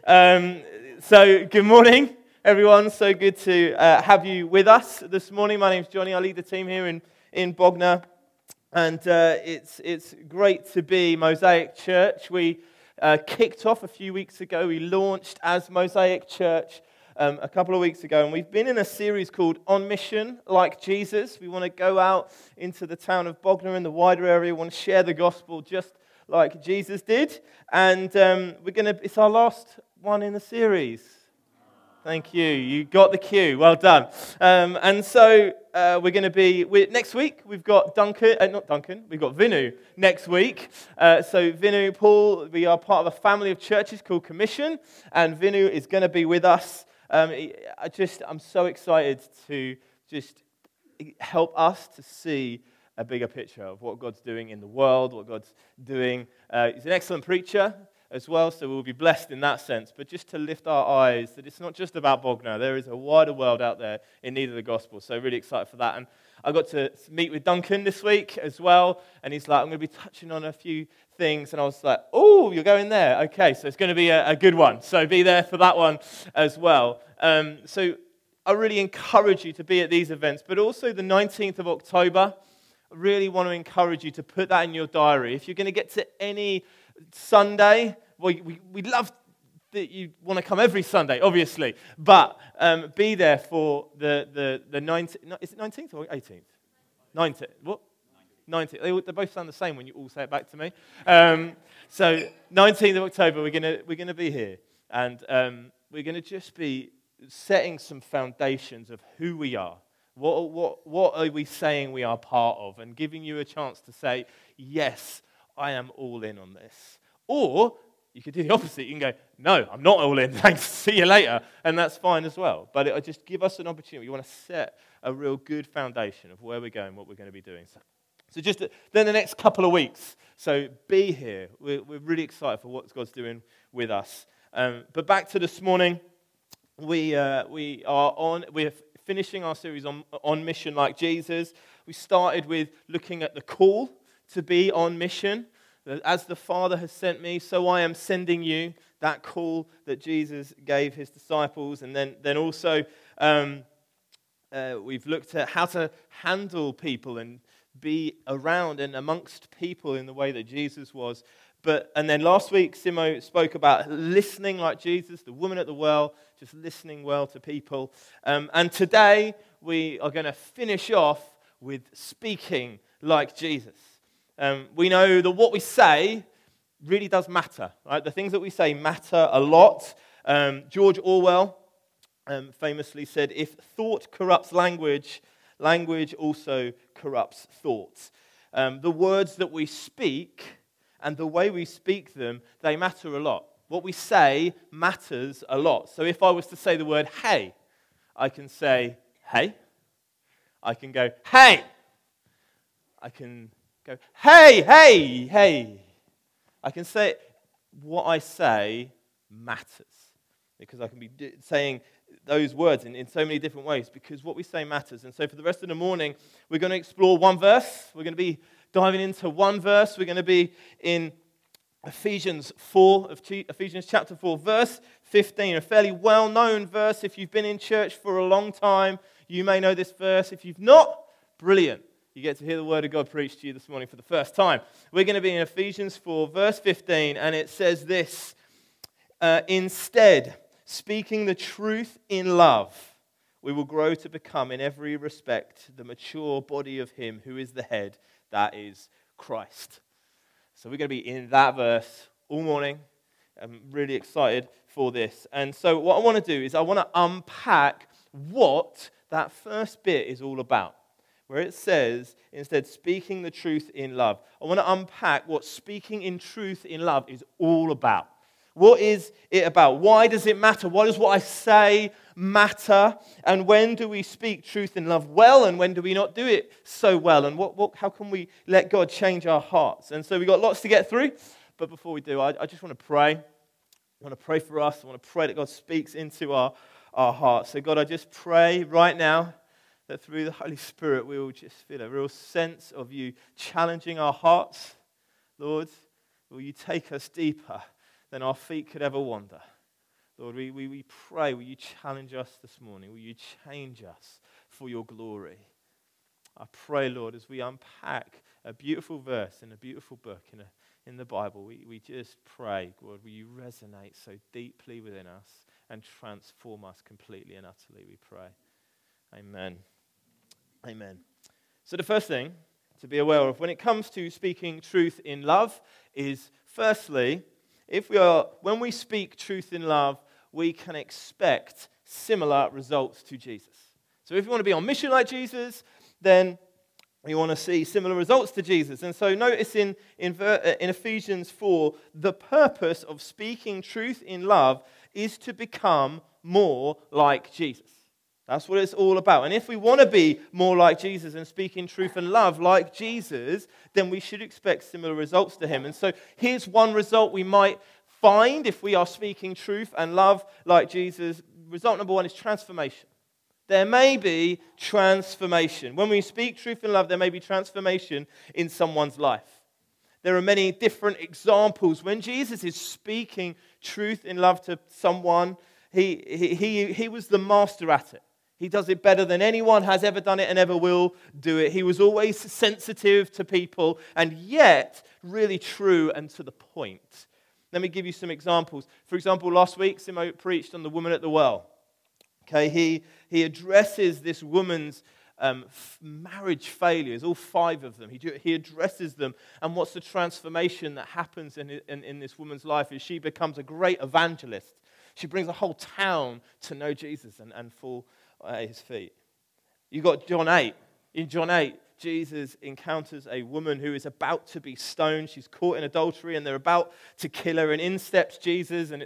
So good morning, everyone. So good to have you with us this morning. My name's Johnny. I lead the team here in Bognor, and it's great to be Mosaic Church. We kicked off a few weeks ago. We launched as Mosaic Church a couple of weeks ago, and we've been in a series called On Mission Like Jesus. We want to go out into the town of Bognor and the wider area. We want to share the gospel just like Jesus did, and it's our last one in the series. Thank you. You got the cue. Well done. And so we're going to be next week. We've got We've got Vinu next week. So Vinu, Paul, we are part of a family of churches called Commission, and Vinu is going to be with us. I'm so excited to just help us to see a bigger picture of what God's doing in the world, what God's doing. He's an excellent preacher as well, so we'll be blessed in that sense. But just to lift our eyes, that it's not just about Bognor. There is a wider world out there in need of the gospel, so really excited for that. And I got to meet with Duncan this week as well, and he's like, I'm going to be touching on a few things, and I was like, oh, you're going there? Okay, so it's going to be a good one, so be there for that one as well. So I really encourage you to be at these events, but also the 19th of October, I really want to encourage you to put that in your diary. If you're going to get to any Sunday, we'd love that you want to come every Sunday, obviously, but be there for the 19th. Is it 19th or 18th? 19th. What? 19th. They both sound the same when you all say it back to me. So 19th of October, we're going to be here, and we're going to just be setting some foundations of who we are. What are we saying we are part of? And giving you a chance to say, yes, I am all in on this. Or you could do the opposite. You can go, no, I'm not all in. Thanks. See you later. And that's fine as well. But it'll just give us an opportunity. We want to set a real good foundation of where we're going, what we're going to be doing. So just then the next couple of weeks. So be here. We're really excited for what God's doing with us. But back to this morning, we're finishing our series on mission like Jesus. We started with looking at the call to be on mission. As the Father has sent me, so I am sending you. That call that Jesus gave his disciples. And then also we've looked at how to handle people and be around and amongst people in the way that Jesus was. And then last week, Simo spoke about listening like Jesus, the woman at the well, just listening well to people. And today, we are going to finish off with speaking like Jesus. We know that what we say really does matter, right? The things that we say matter a lot. George Orwell famously said, if thought corrupts language, language also corrupts thought. The words that we speak and the way we speak them, they matter a lot. What we say matters a lot. So if I was to say the word hey, I can say hey. I can go hey. I can go hey, hey, hey. I can say what I say matters. Because I can be saying those words in so many different ways. Because what we say matters. And so for the rest of the morning, we're going to explore one verse. We're going to be diving into one verse. We're going to be in Ephesians chapter 4, verse 15, a fairly well-known verse. If you've been in church for a long time, you may know this verse. If you've not, brilliant. You get to hear the word of God preached to you this morning for the first time. We're going to be in Ephesians 4, verse 15, and it says this, instead, speaking the truth in love, we will grow to become in every respect the mature body of him who is the head, that is Christ. So we're going to be in that verse all morning. I'm really excited for this. And so what I want to do is I want to unpack what that first bit is all about. Where it says, instead, speaking the truth in love. I want to unpack what speaking in truth in love is all about. What is it about? Why does it matter? Why does what I say matter? And when do we speak truth in love well, and when do we not do it so well? And how can we let God change our hearts? And so we've got lots to get through, but before we do, I just want to pray. I want to pray for us. I want to pray that God speaks into our hearts. So God, I just pray right now that through the Holy Spirit we will just feel a real sense of you challenging our hearts. Lord, will you take us deeper than our feet could ever wander? Lord, we pray, will you challenge us this morning? Will you change us for your glory? I pray, Lord, as we unpack a beautiful verse in a beautiful book in the Bible, we just pray, God, will you resonate so deeply within us and transform us completely and utterly, we pray. Amen. Amen. So the first thing to be aware of when it comes to speaking truth in love is, firstly, when we speak truth in love, we can expect similar results to Jesus. So if you want to be on mission like Jesus, then we want to see similar results to Jesus. And so notice in Ephesians 4, the purpose of speaking truth in love is to become more like Jesus. That's what it's all about. And if we want to be more like Jesus and speaking truth and love like Jesus, then we should expect similar results to him. And so here's one result we might find if we are speaking truth and love like Jesus. Result number one is transformation. There may be transformation. When we speak truth and love, there may be transformation in someone's life. There are many different examples. When Jesus is speaking truth in love to someone, he was the master at it. He does it better than anyone has ever done it and ever will do it. He was always sensitive to people and yet really true and to the point. Let me give you some examples. For example, last week, Simo preached on the woman at the well. Okay, he addresses this woman's marriage failures, all 5 of them. He addresses them, and what's the transformation that happens in this woman's life is she becomes a great evangelist. She brings a whole town to know Jesus and fall at his feet. You've got John 8. In John 8, Jesus encounters a woman who is about to be stoned. She's caught in adultery, and they're about to kill her. And in steps Jesus, and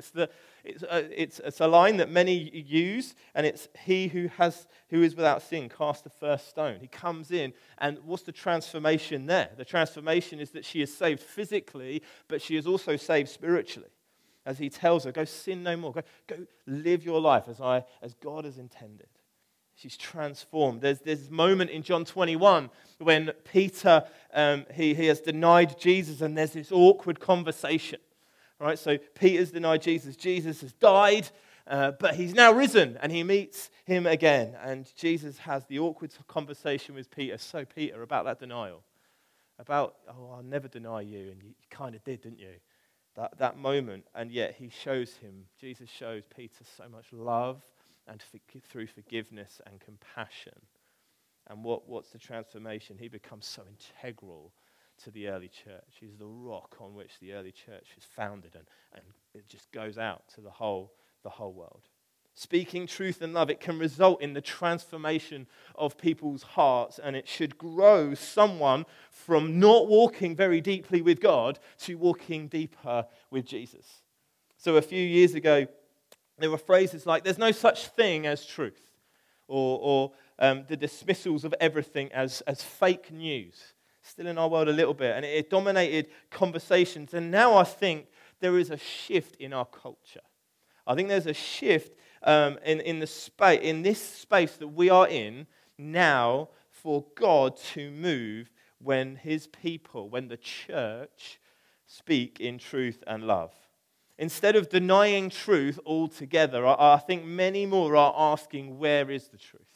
it's a line that many use, and it's he who is without sin cast the first stone. He comes in, and what's the transformation there? The transformation is that she is saved physically, but she is also saved spiritually. As he tells her, go sin no more. Go live your life as God has intended. She's transformed. There's this moment in John 21 when Peter, he has denied Jesus, and there's this awkward conversation. Right? So Peter's denied Jesus. Jesus has died, but he's now risen, and he meets him again. And Jesus has the awkward conversation with Peter. So Peter, about that denial. About, I'll never deny you, and you kind of did, didn't you? That moment, and yet Jesus shows Peter so much love and through forgiveness and compassion. And what's the transformation? He becomes so integral to the early church. He's the rock on which the early church is founded, and it just goes out to the whole world. Speaking truth and love, it can result in the transformation of people's hearts, and it should grow someone from not walking very deeply with God to walking deeper with Jesus. So a few years ago, there were phrases like, there's no such thing as truth, or the dismissals of everything as fake news. Still in our world a little bit, and it dominated conversations. And now I think there is a shift in our culture. I think there's a shift in this space that we are in now for God to move when his people, when the church speak in truth and love. Instead of denying truth altogether, I think many more are asking, where is the truth?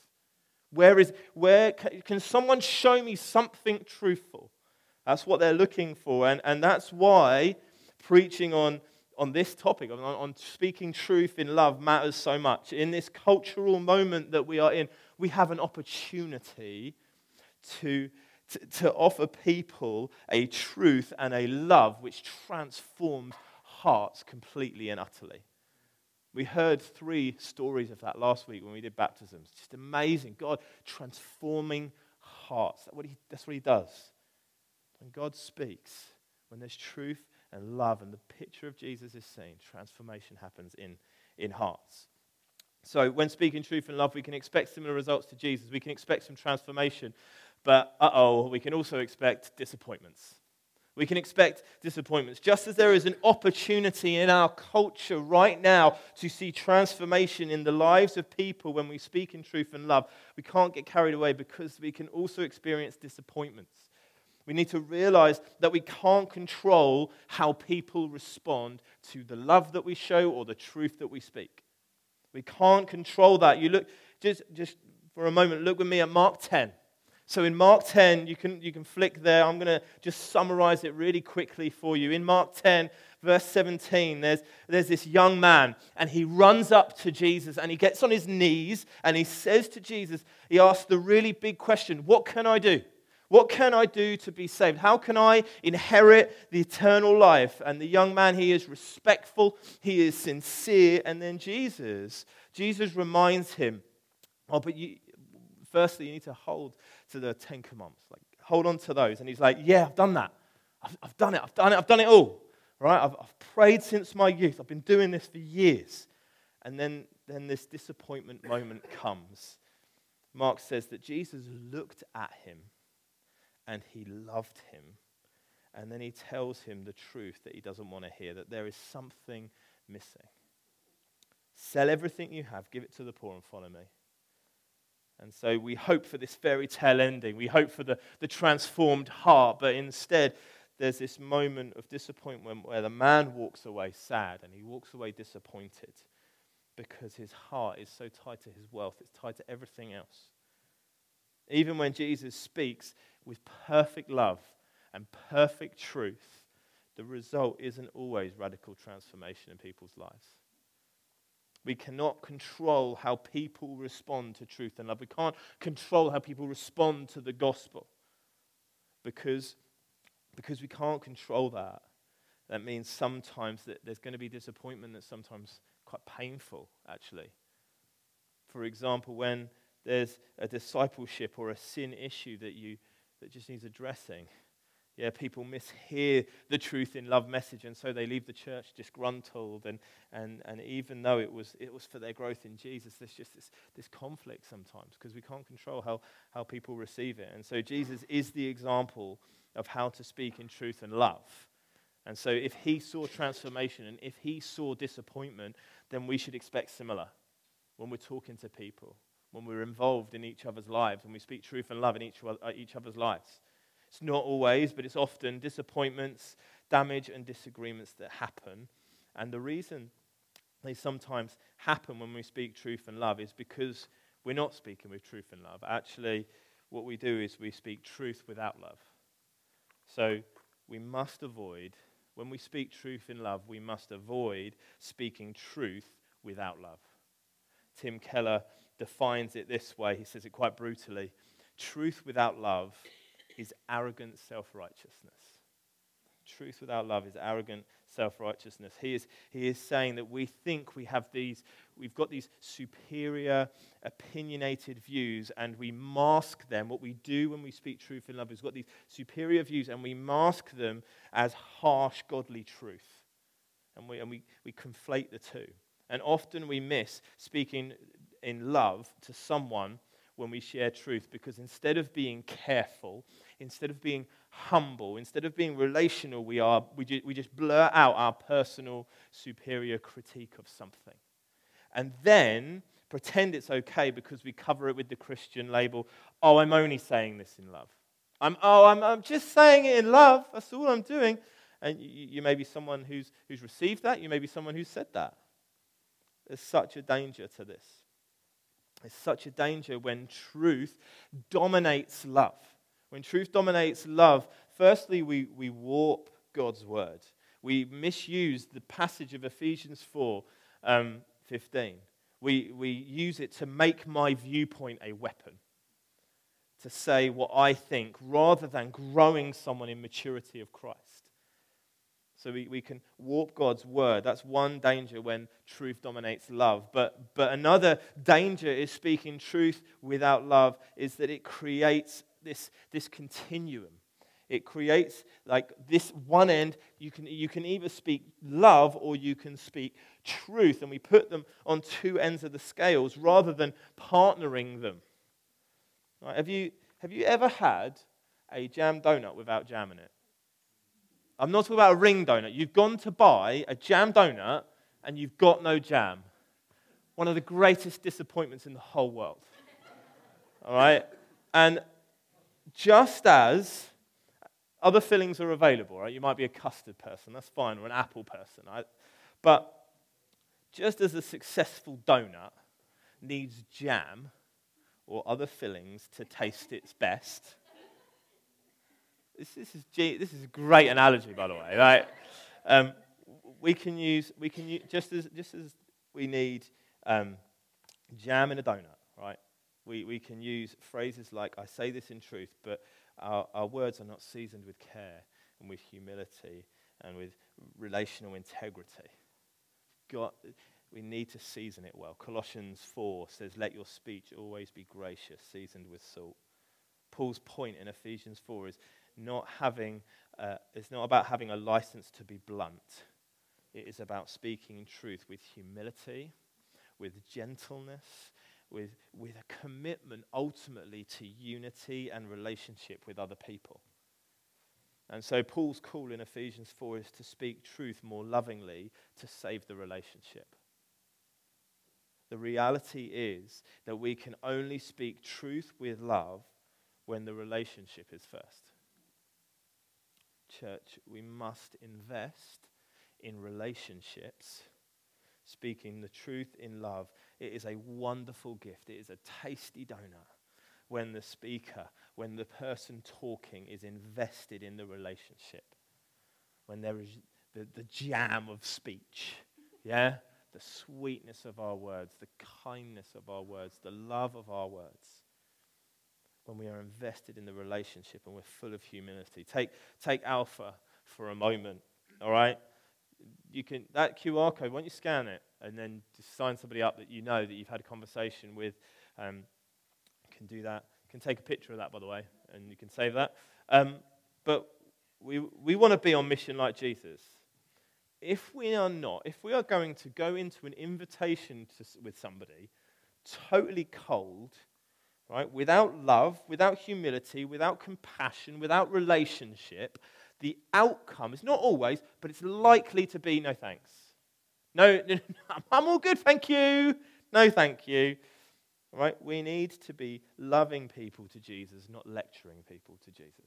Where can someone show me something truthful? That's what they're looking for, and that's why preaching on this topic, on speaking truth in love, matters so much. In this cultural moment that we are in, we have an opportunity to offer people a truth and a love which transforms hearts completely and utterly. We heard 3 stories of that last week when we did baptisms. Just amazing. God transforming hearts. That's what he does. When God speaks, when there's truth and love and the picture of Jesus is seen, transformation happens in hearts. So when speaking truth and love, we can expect similar results to Jesus. We can expect some transformation, but we can also expect disappointments. We can expect disappointments. Just as there is an opportunity in our culture right now to see transformation in the lives of people when we speak in truth and love, we can't get carried away because we can also experience disappointments. We need to realize that we can't control how people respond to the love that we show or the truth that we speak. We can't control that. You look, just for a moment, look with me at Mark 10. So in Mark 10, you can flick there. I'm going to just summarize it really quickly for you. In Mark 10, verse 17, there's this young man, and he runs up to Jesus, and he gets on his knees, and he says to Jesus, he asks the really big question, what can I do? What can I do to be saved? How can I inherit the eternal life? And the young man, he is respectful, he is sincere, and then Jesus reminds him, firstly, you need to hold to the 10 Commandments. Like, hold on to those. And he's like, yeah, I've done that. I've done it all. Right? I've prayed since my youth. I've been doing this for years. And then this disappointment moment comes. Mark says that Jesus looked at him and he loved him. And then he tells him the truth that he doesn't want to hear, that there is something missing. Sell everything you have, give it to the poor, and follow me. And so we hope for this fairy tale ending. We hope for the transformed heart. But instead, there's this moment of disappointment where the man walks away sad and he walks away disappointed because his heart is so tied to his wealth. It's tied to everything else. Even when Jesus speaks with perfect love and perfect truth, the result isn't always radical transformation in people's lives. We cannot control how people respond to truth and love. We can't control how people respond to the gospel because we can't control that. That means sometimes that there's going to be disappointment that's sometimes quite painful, actually. For example, when there's a discipleship or a sin issue that just needs addressing. Yeah, people mishear the truth in love message, and so they leave the church disgruntled. And even though it was for their growth in Jesus, there's just this conflict sometimes because we can't control how people receive it. And so Jesus is the example of how to speak in truth and love. And so if he saw transformation and if he saw disappointment, then we should expect similar when we're talking to people, when we're involved in each other's lives, when we speak truth and love in each other's lives. It's not always, but it's often disappointments, damage, and disagreements that happen. And the reason they sometimes happen when we speak truth and love is because we're not speaking with truth and love. Actually, what we do is we speak truth without love. So we must avoid, when we speak truth in love, we must avoid speaking truth without love. Tim Keller defines it this way. He says it quite brutally. Truth without love is arrogant self-righteousness. Truth without love is arrogant self-righteousness. He is saying that we think we've got these superior, opinionated views, and we mask them. What we do when we speak truth in love is we've got these superior views, and we mask them as harsh, godly truth. And we conflate the two. And often we miss speaking in love to someone when we share truth, because instead of being careful, instead of being humble, instead of being relational, we just blur out our personal superior critique of something. And then pretend it's okay because we cover it with the Christian label, oh, I'm only saying this in love. I'm just saying it in love, that's all I'm doing. And you may be someone who's received that, you may be someone who's said that. There's such a danger to this. It's such a danger when truth dominates love. When truth dominates love, firstly, we warp God's word. We misuse the passage of Ephesians 4:15. We use it to make my viewpoint a weapon, to say what I think, rather than growing someone in maturity of Christ. So we can warp God's word. That's one danger when truth dominates love. But another danger is speaking truth without love, is that it creates this continuum. It creates like this one end. You can either speak love or you can speak truth. And we put them on two ends of the scales rather than partnering them. Right, have you ever had a jam donut without jam in it? I'm not talking about a ring donut. You've gone to buy a jam donut and you've got no jam. One of the greatest disappointments in the whole world. All right? And just as Other fillings are available, right? You might be a custard person, that's fine, or an apple person. Right? But just as a successful donut needs jam or other fillings to taste its best, this is a great analogy, by the way. Right? We can use just as we need jam in a donut, right? We can use phrases like, I say this in truth, but our words are not seasoned with care and with humility and with relational integrity. We need to season it well. Colossians 4 says, let your speech always be gracious, seasoned with salt. Paul's point in Ephesians 4 is it's not about having a license to be blunt. It is about speaking truth with humility, with gentleness, with a commitment ultimately to unity and relationship with other people. And so Paul's call in Ephesians 4 is to speak truth more lovingly to save the relationship. The reality is that we can only speak truth with love when the relationship is first. Church, we must invest in relationships, speaking the truth in love. It is a wonderful gift. It is a tasty donut when the speaker, when the person talking is invested in the relationship, when there is the jam of speech, yeah? The sweetness of our words, the kindness of our words, the love of our words. When we are invested in the relationship and we're full of humility. Take Alpha for a moment, all right? You can, that QR code, why don't you scan it and then just sign somebody up that you know that you've had a conversation with. Can do that. You can take a picture of that, by the way, and you can save that. But we want to be on mission like Jesus. If we are going to go into an invitation with somebody totally cold, right, without love, without humility, without compassion, without relationship, the outcome is not always, but it's likely to be no thanks. No, I'm all good, thank you. No, thank you. All right, we need to be loving people to Jesus, not lecturing people to Jesus.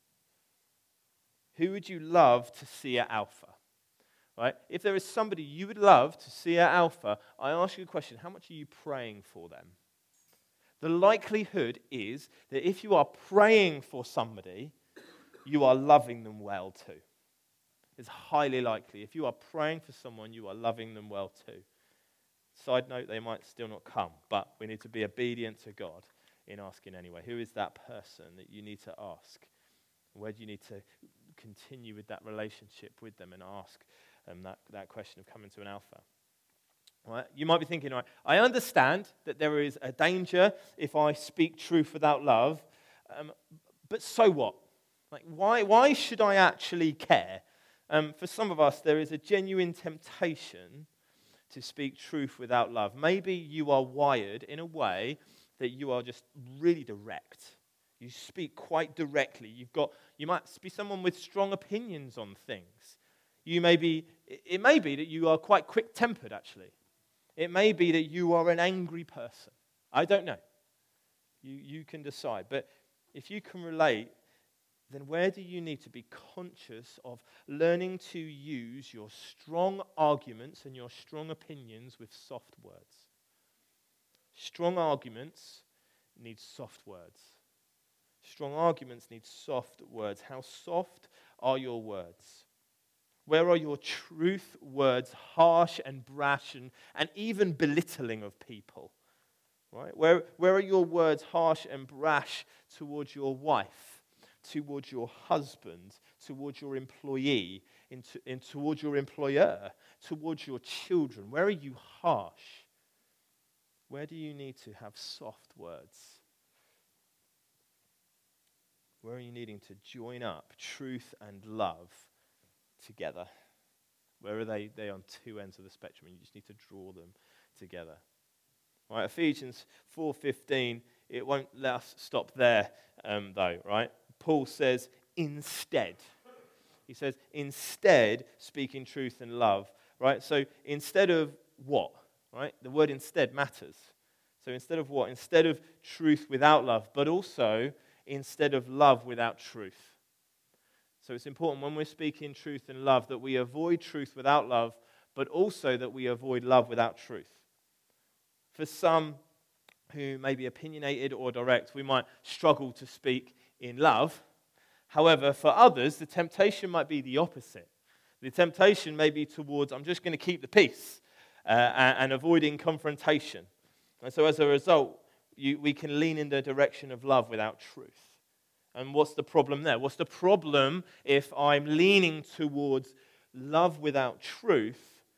Who would you love to see at Alpha? Right? If there is somebody you would love to see at Alpha, I ask you a question, how much are you praying for them? The likelihood is that if you are praying for somebody, you are loving them well too. It's highly likely. If you are praying for someone, you are loving them well too. Side note, they might still not come, but we need to be obedient to God in asking anyway. Who is that person that you need to ask? Where do you need to continue with that relationship with them and ask that question of coming to an Alpha? Right? You might be thinking, right, I understand that there is a danger if I speak truth without love, but so what? Like, why should I actually care? For some of us, there is a genuine temptation to speak truth without love. Maybe you are wired in a way that you are just really direct. You speak quite directly. You might be someone with strong opinions on things. It may be that you are quite quick-tempered, actually. It may be that you are an angry person. I don't know. You can decide. But if you can relate, then where do you need to be conscious of learning to use your strong arguments and your strong opinions with soft words? Strong arguments need soft words. Strong arguments need soft words. How soft are your words? Where are your truth words harsh and brash and even belittling of people? Right? Where are your words harsh and brash towards your wife, towards your husband, towards your employee, towards your employer, towards your children? Where are you harsh? Where do you need to have soft words? Where are you needing to join up truth and love together? Where are they? They're on two ends of the spectrum, and you just need to draw them together. Right, Ephesians 4:15, it won't let us stop there, though, right? Paul says, instead. He says, instead, speaking truth and love, right? So instead of what, right? The word instead matters. So instead of what? Instead of truth without love, but also instead of love without truth. So it's important when we're speaking truth and love that we avoid truth without love, but also that we avoid love without truth. For some who may be opinionated or direct, we might struggle to speak in love. However, for others, the temptation might be the opposite. The temptation may be towards, I'm just going to keep the peace and avoiding confrontation. And so as a result, we can lean in the direction of love without truth. And what's the problem there? What's the problem if I'm leaning towards love without truth?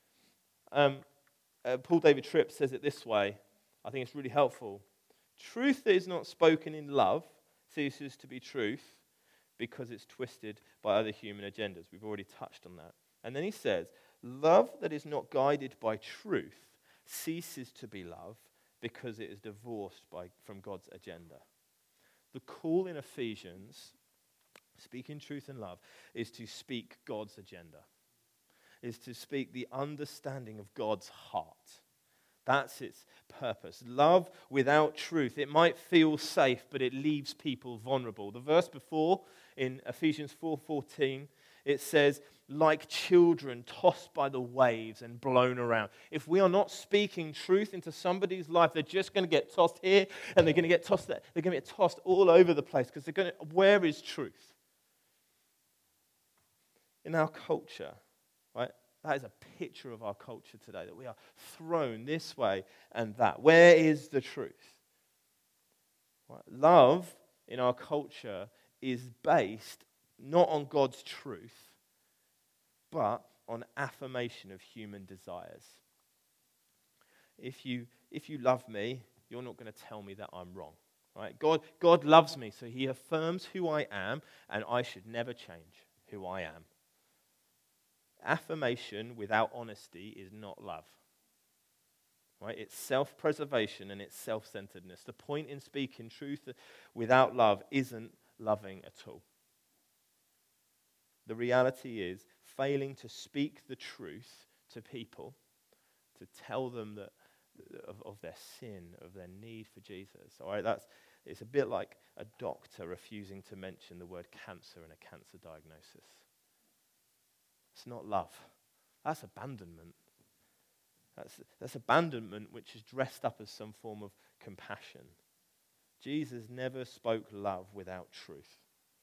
Paul David Tripp says it this way. I think it's really helpful. Truth that is not spoken in love ceases to be truth because it's twisted by other human agendas. We've already touched on that. And then he says, love that is not guided by truth ceases to be love because it is divorced from God's agenda. The call in Ephesians, speaking truth and love, is to speak God's agenda, is to speak the understanding of God's heart. That's its purpose. Love without truth. It might feel safe, but it leaves people vulnerable. The verse before, in Ephesians 4:14, it says, like children tossed by the waves and blown around. If we are not speaking truth into somebody's life, they're just going to get tossed here and they're going to get tossed there. They're going to get tossed all over the place because where is truth? In our culture, right? That is a picture of our culture today, that we are thrown this way and that. Where is the truth? Right? Love in our culture is based not on God's truth, but on affirmation of human desires. If you love me, you're not going to tell me that I'm wrong. Right? God loves me, so he affirms who I am, and I should never change who I am. Affirmation without honesty is not love. Right? It's self-preservation and it's self-centeredness. The point in speaking truth without love isn't loving at all. The reality is failing to speak the truth to people, to tell them that of their sin, of their need for Jesus. All right, it's a bit like a doctor refusing to mention the word cancer in a cancer diagnosis. It's not love. That's abandonment. That's abandonment which is dressed up as some form of compassion. Jesus never spoke love without truth.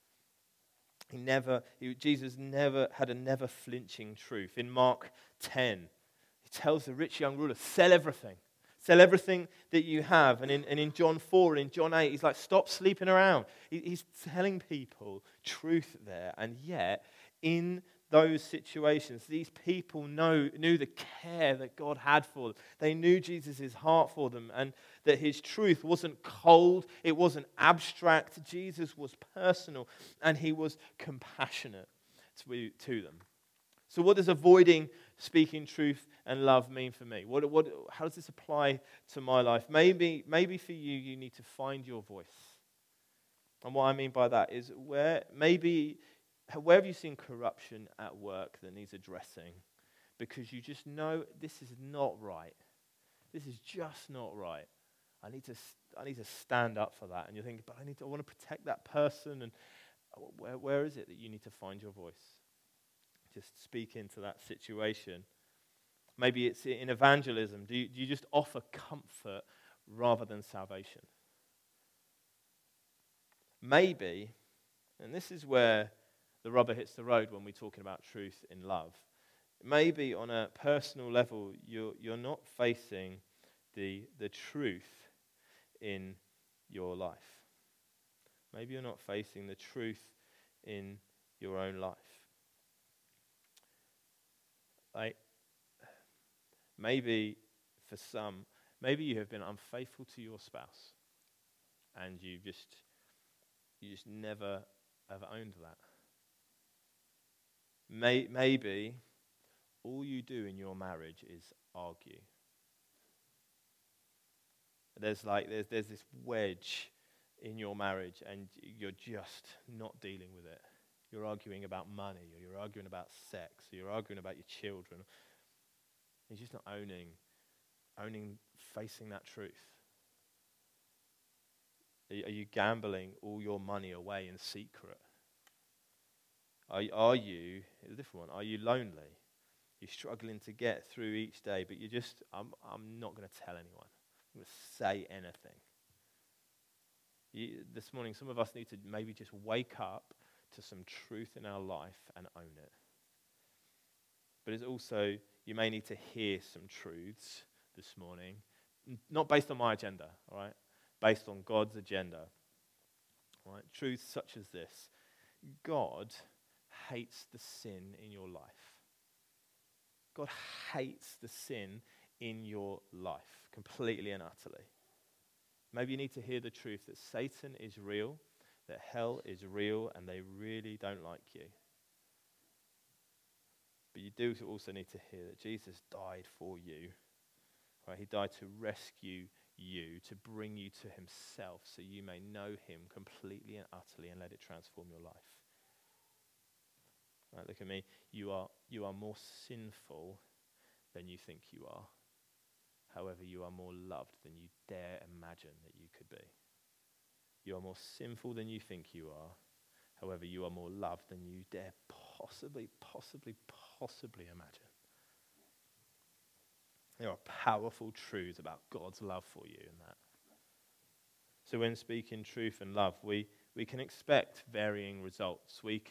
Jesus never had a never flinching truth. In Mark 10, he tells the rich young ruler, sell everything. Sell everything that you have. And in John 4 and in John 8, he's like, stop sleeping around. He's telling people truth there. And yet, in those situations, these people knew the care that God had for them. They knew Jesus' heart for them and that his truth wasn't cold, it wasn't abstract. Jesus was personal and he was compassionate to them. So what does avoiding speaking truth and love mean for me? How does this apply to my life? Maybe for you need to find your voice. And what I mean by that is where have you seen corruption at work that needs addressing? Because you just know this is not right. This is just not right. I need to stand up for that. And you're thinking, but I want to protect that person. And where is it that you need to find your voice? Just speak into that situation. Maybe it's in evangelism. Do you just offer comfort rather than salvation? Maybe, and this is where the rubber hits the road when we're talking about truth in love. Maybe on a personal level, you're not facing the truth in your life. Maybe you're not facing the truth in your own life. Like, maybe for some, maybe you have been unfaithful to your spouse, and you just never have owned that. Maybe all you do in your marriage is argue. There's this wedge in your marriage and you're just not dealing with it. You're arguing about money, or you're arguing about sex, or you're arguing about your children. You're just not owning facing that truth. Are you gambling all your money away in secret? Are you, a different one, are you lonely? You're struggling to get through each day, but I'm not going to tell anyone. I'm going to say anything. This morning, some of us need to maybe just wake up to some truth in our life and own it. But it's also, you may need to hear some truths this morning, not based on my agenda, all right? Based on God's agenda. All right? Truths such as this. God hates the sin in your life. God hates the sin in your life, completely and utterly. Maybe you need to hear the truth that Satan is real, that hell is real, and they really don't like you. But you do also need to hear that Jesus died for you. Right? He died to rescue you, to bring you to himself, so you may know him completely and utterly and let it transform your life. Right, look at me. You are more sinful than you think you are. However, you are more loved than you dare imagine that you could be. You are more sinful than you think you are. However, you are more loved than you dare possibly imagine. There are powerful truths about God's love for you in that. So when speaking truth and love, we can expect varying results. We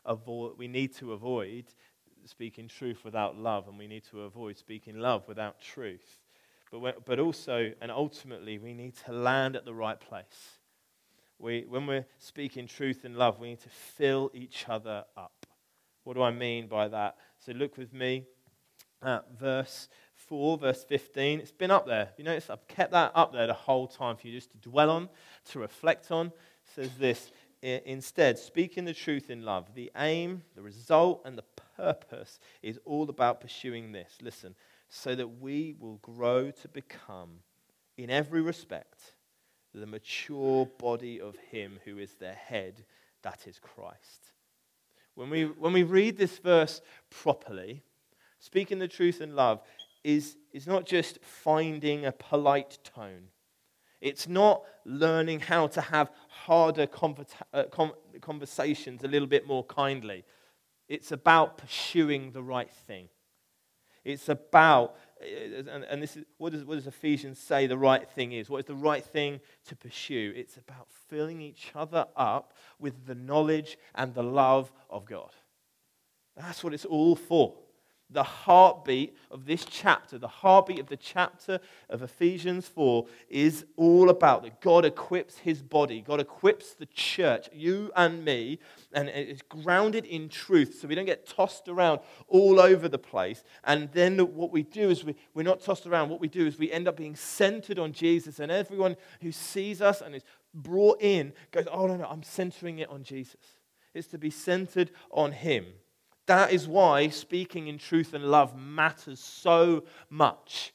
need to avoid speaking truth without love, and we need to avoid speaking love without truth. But also, and ultimately, we need to land at the right place. When we're speaking truth and love, we need to fill each other up. What do I mean by that? So look with me at verse 4, verse 15. It's been up there. You notice I've kept that up there the whole time for you just to dwell on, to reflect on. It says this, instead, speaking the truth in love, the aim, the result, and the purpose is all about pursuing this. Listen, so that we will grow to become, in every respect, the mature body of him who is the head, that is Christ. When we read this verse properly, speaking the truth in love is not just finding a polite tone. It's not learning how to have harder conversations a little bit more kindly. It's about pursuing the right thing. It's about, and this is what does Ephesians say the right thing is? What is the right thing to pursue? It's about filling each other up with the knowledge and the love of God. That's what it's all for. The heartbeat of this chapter, the heartbeat of the chapter of Ephesians 4 is all about that God equips his body. God equips the church, you and me, and it's grounded in truth so we don't get tossed around all over the place. And then what we do is we're not tossed around. What we do is we end up being centered on Jesus, and everyone who sees us and is brought in goes, oh, no, I'm centering it on Jesus. It's to be centered on him. That is why speaking in truth and love matters so much.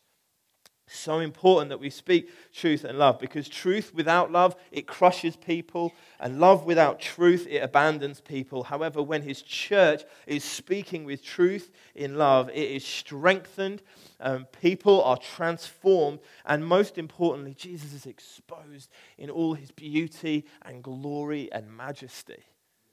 So important that we speak truth and love, because truth without love, it crushes people, and love without truth, it abandons people. However, when his church is speaking with truth in love, it is strengthened, people are transformed, and most importantly, Jesus is exposed in all his beauty and glory and majesty.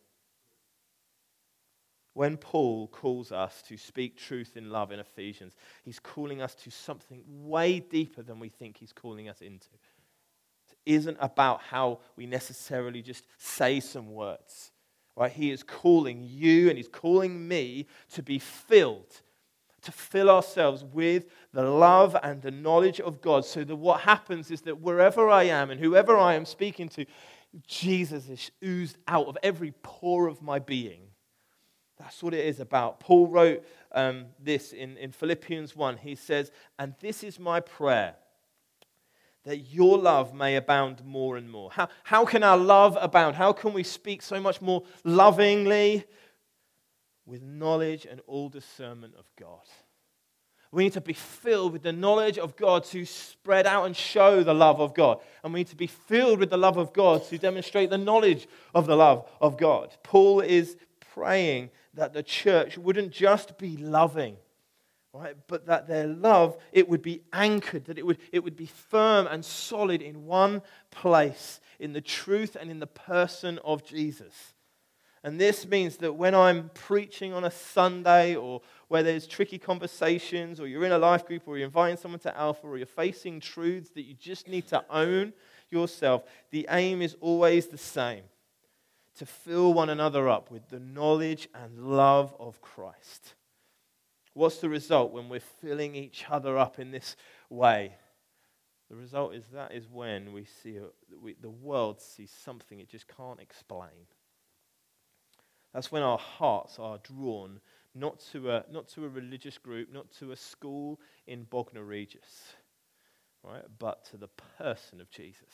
When Paul calls us to speak truth in love in Ephesians, he's calling us to something way deeper than we think he's calling us into. It isn't about how we necessarily just say some words. Right? He is calling you and he's calling me to be filled, to fill ourselves with the love and the knowledge of God, so that what happens is that wherever I am and whoever I am speaking to, Jesus is oozed out of every pore of my being. That's what it is about. Paul wrote this in Philippians 1. He says, and this is my prayer, that your love may abound more and more. How can our love abound? How can we speak so much more lovingly? With knowledge and all discernment of God. We need to be filled with the knowledge of God to spread out and show the love of God. And we need to be filled with the love of God to demonstrate the knowledge of the love of God. Paul is praying that the church wouldn't just be loving, right? But that their love, it would be anchored, that it would be firm and solid in one place, in the truth and in the person of Jesus. And this means that when I'm preaching on a Sunday, or where there's tricky conversations, or you're in a life group, or you're inviting someone to Alpha, or you're facing truths that you just need to own yourself, the aim is always the same: to fill one another up with the knowledge and love of Christ. What's the result when we're filling each other up in this way? The result is that is when we see the world sees something it just can't explain. That's when our hearts are drawn not to a religious group, not to a school in Bognor Regis, right, but to the person of Jesus.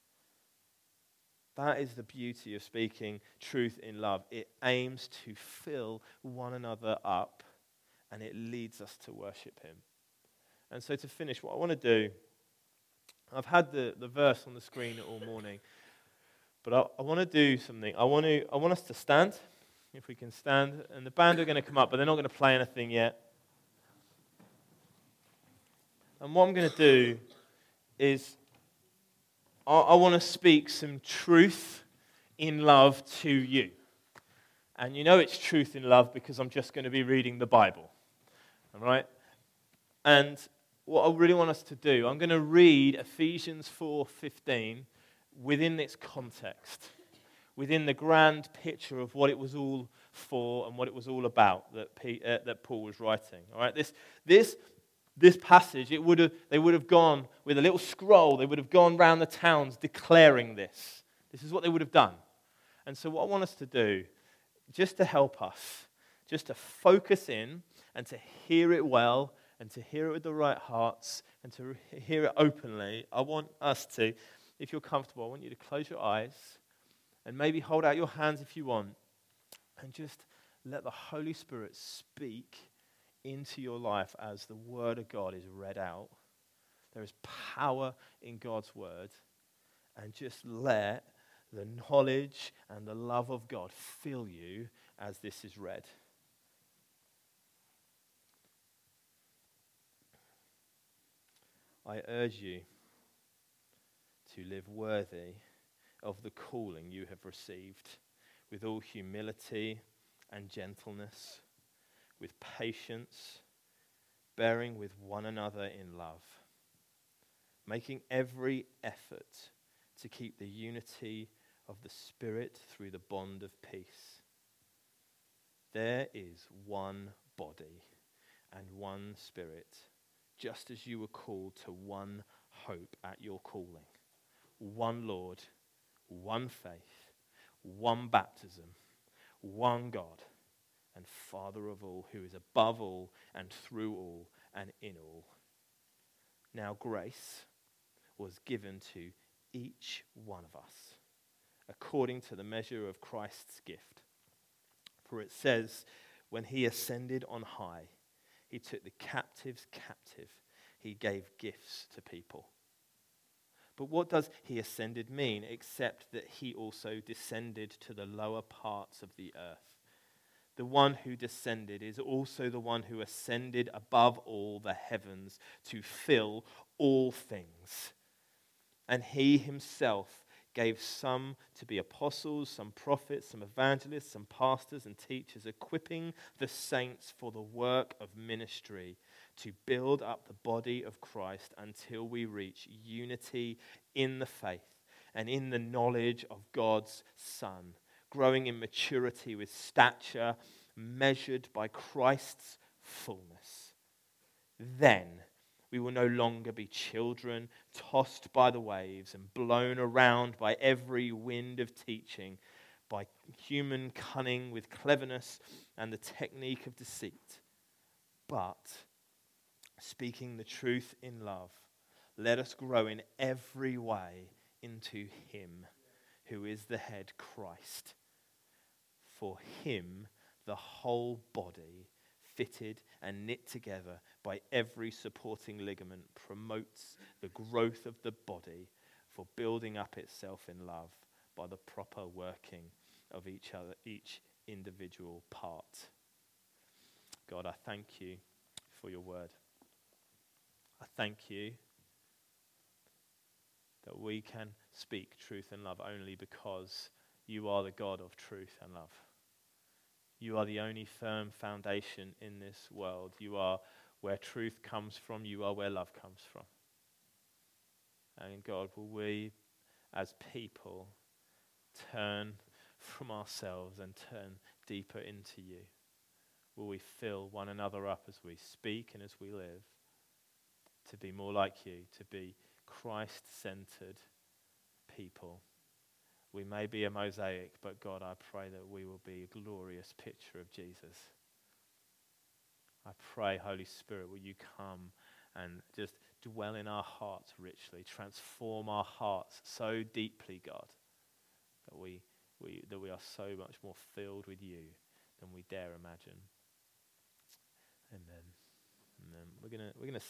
That is the beauty of speaking truth in love. It aims to fill one another up, and it leads us to worship him. And so to finish, what I want to do, I've had the verse on the screen all morning, but I want to do something. I want us to stand, if we can stand, and the band are going to come up, but they're not going to play anything yet. And what I'm going to do is I want to speak some truth in love to you. And you know it's truth in love because I'm just going to be reading the Bible. All right? And what I really want us to do, I'm going to read Ephesians 4:15 within its context, within the grand picture of what it was all for and what it was all about that Paul was writing. All right? This passage, they would have gone with a little scroll. They would have gone round the towns declaring this. This is what they would have done. And so what I want us to do, just to help us, just to focus in and to hear it well and to hear it with the right hearts and to hear it openly, I want us to, if you're comfortable, I want you to close your eyes and maybe hold out your hands if you want and just let the Holy Spirit speak into your life as the Word of God is read out. There is power in God's Word, and just let the knowledge and the love of God fill you as this is read. I urge you to live worthy of the calling you have received, with all humility and gentleness, with patience, bearing with one another in love, making every effort to keep the unity of the Spirit through the bond of peace. There is one body and one Spirit, just as you were called to one hope at your calling, one Lord, one faith, one baptism, one God and Father of all, who is above all and through all and in all. Now grace was given to each one of us, according to the measure of Christ's gift. For it says, when he ascended on high, he took the captives captive. He gave gifts to people. But what does he ascended mean, except that he also descended to the lower parts of the earth? The one who descended is also the one who ascended above all the heavens to fill all things. And he himself gave some to be apostles, some prophets, some evangelists, some pastors and teachers, equipping the saints for the work of ministry, to build up the body of Christ until we reach unity in the faith and in the knowledge of God's Son, growing in maturity with stature measured by Christ's fullness. Then we will no longer be children tossed by the waves and blown around by every wind of teaching, by human cunning with cleverness and the technique of deceit. But speaking the truth in love, let us grow in every way into him who is the head, Christ. For him, the whole body, fitted and knit together by every supporting ligament, promotes the growth of the body for building up itself in love by the proper working of each individual part. God, I thank you for your word. I thank you that we can speak truth and love only because you are the God of truth and love. You are the only firm foundation in this world. You are where truth comes from. You are where love comes from. And God, will we as people turn from ourselves and turn deeper into you? Will we fill one another up as we speak and as we live to be more like you, to be Christ-centered people? We may be a mosaic, but God, I pray that we will be a glorious picture of Jesus. I pray, Holy Spirit, will you come and just dwell in our hearts richly, transform our hearts so deeply, God, that we are so much more filled with you than we dare imagine. Amen. Amen. We're gonna